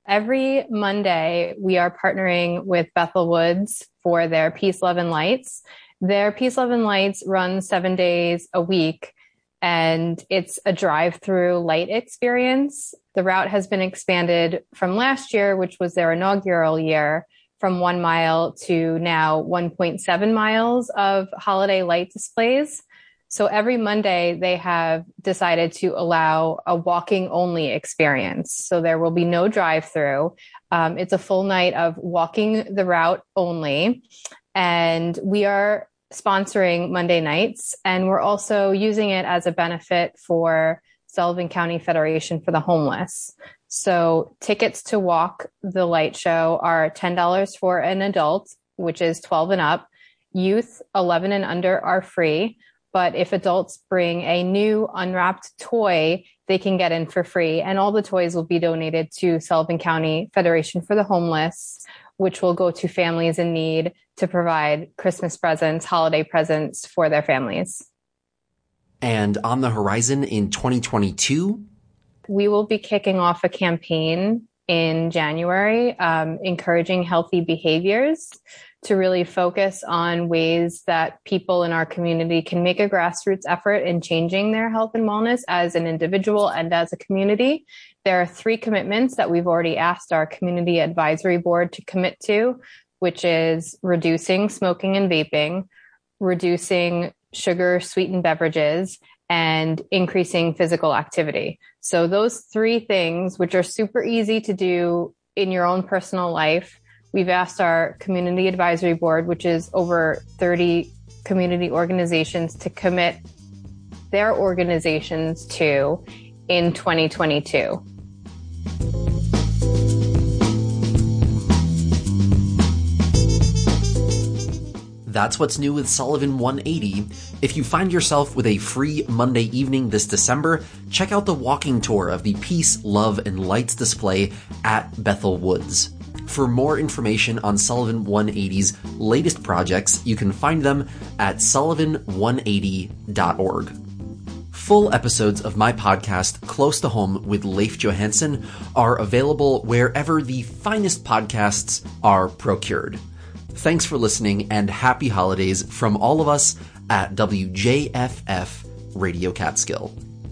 every Monday, we are partnering with Bethel Woods for their Peace, Love, and Lights. Their Peace, Love, and Lights runs 7 days a week, and it's a drive-through light experience. The route has been expanded from last year, which was their inaugural year, from 1 mile to now 1.7 miles of holiday light displays. So every Monday, they have decided to allow a walking only experience. So there will be no drive-through. It's a full night of walking the route only. And we are sponsoring Monday nights, and we're also using it as a benefit for Sullivan County Federation for the Homeless. So tickets to walk the light show are $10 for an adult, which is 12 and up. Youth 11 and under are free. But if adults bring a new unwrapped toy, they can get in for free. And all the toys will be donated to Sullivan County Federation for the Homeless, which will go to families in need to provide Christmas presents, holiday presents for their families. And on the horizon in 2022? We will be kicking off a campaign in January, encouraging healthy behaviors, to really focus on ways that people in our community can make a grassroots effort in changing their health and wellness as an individual and as a community. There are 3 commitments that we've already asked our community advisory board to commit to, which is reducing smoking and vaping, reducing sugar sweetened beverages, and increasing physical activity. So those 3 things, which are super easy to do in your own personal life, we've asked our community advisory board, which is over 30 community organizations, to commit their organizations to in 2022. That's what's new with Sullivan 180. If you find yourself with a free Monday evening this December, check out the walking tour of the Peace, Love, and Lights display at Bethel Woods. For more information on Sullivan 180's latest projects, you can find them at sullivan180.org. Full episodes of my podcast, Close to Home with Leif Johansson, are available wherever the finest podcasts are procured. Thanks for listening, and happy holidays from all of us at WJFF Radio Catskill.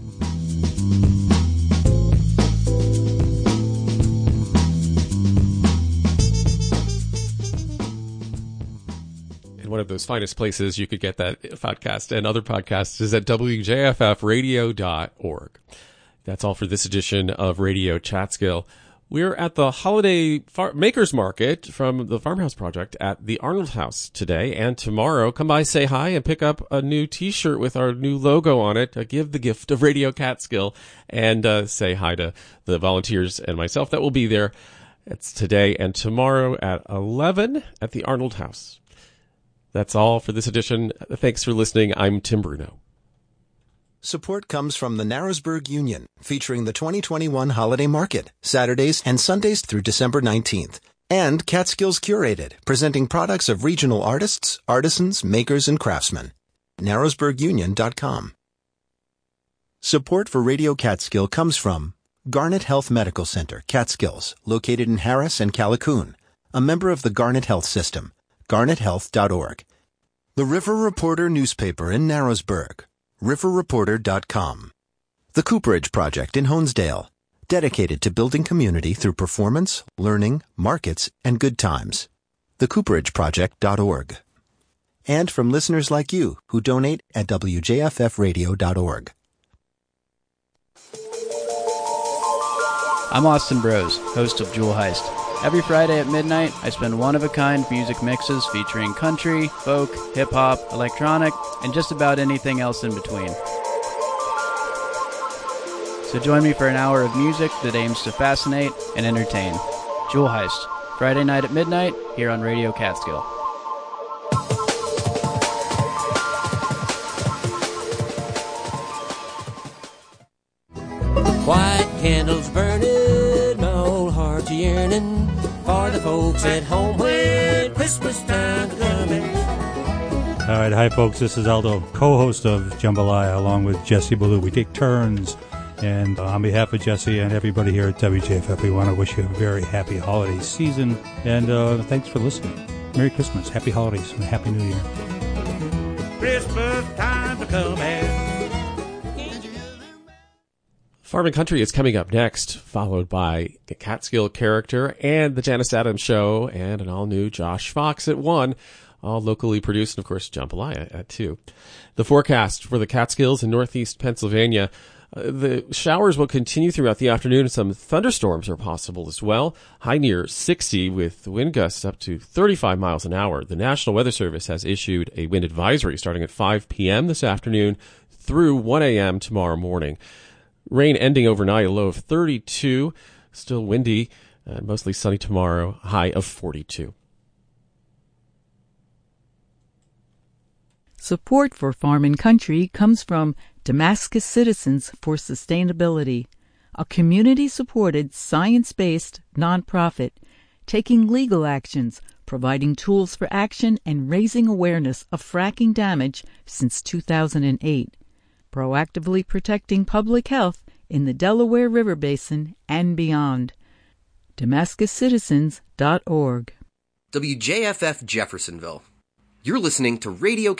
One of those finest places you could get that podcast and other podcasts is at WJFFradio.org. That's all for this edition of Radio Catskill. We're at the Holiday Makers Market from the Farmhouse Project at the Arnold House today and tomorrow. Come by, say hi, and pick up a new T-shirt with our new logo on it. Give the gift of Radio Catskill, and say hi to the volunteers and myself that will be there. It's today and tomorrow at 11 at the Arnold House. That's all for this edition. Thanks for listening. I'm Tim Bruno. Support comes from the Narrowsburg Union, featuring the 2021 Holiday Market, Saturdays and Sundays through December 19th. And Catskills Curated, presenting products of regional artists, artisans, makers, and craftsmen. NarrowsburgUnion.com. Support for Radio Catskill comes from Garnet Health Medical Center, Catskills, located in Harris and Callicoon, a member of the Garnet Health System, garnethealth.org. The River Reporter newspaper in Narrowsburg, riverreporter.com. The Cooperage Project in Honesdale, dedicated to building community through performance, learning, markets, and good times. thecooperageproject.org. And from listeners like you who donate at wjffradio.org. I'm Austin Bros, host of Jewel Heist. Every Friday at midnight, I spend one-of-a-kind music mixes featuring country, folk, hip-hop, electronic, and just about anything else in between. So join me for an hour of music that aims to fascinate and entertain. Jewel Heist, Friday night at midnight, here on Radio Catskill. White candles burning, my old heart's yearning for the folks at home when Christmas time's coming. All right, hi folks, this is Aldo, co-host of Jambalaya, along with Jesse Ballou. We take turns And on behalf of Jesse and everybody here at WJFF, we want to wish you a very happy holiday season. And thanks for listening. Merry Christmas, Happy Holidays, and Happy New Year. Christmas time to come in. Farm and Country is coming up next, followed by the Catskill Character and the Janice Adams Show and an all-new Josh Fox at 1, all locally produced, and of course Jambalaya at 2. The forecast for the Catskills in northeast Pennsylvania. The showers will continue throughout the afternoon, and some thunderstorms are possible as well. High near 60 with wind gusts up to 35 miles an hour. The National Weather Service has issued a wind advisory starting at 5 p.m. this afternoon through 1 a.m. tomorrow morning. Rain ending overnight, a low of 32. Still windy, mostly sunny tomorrow, high of 42. Support for Farm and Country comes from Damascus Citizens for Sustainability, a community-supported, science-based nonprofit taking legal actions, providing tools for action, and raising awareness of fracking damage since 2008, proactively protecting public health in the Delaware River Basin and beyond. DamascusCitizens.org. WJFF Jeffersonville. You're listening to Radio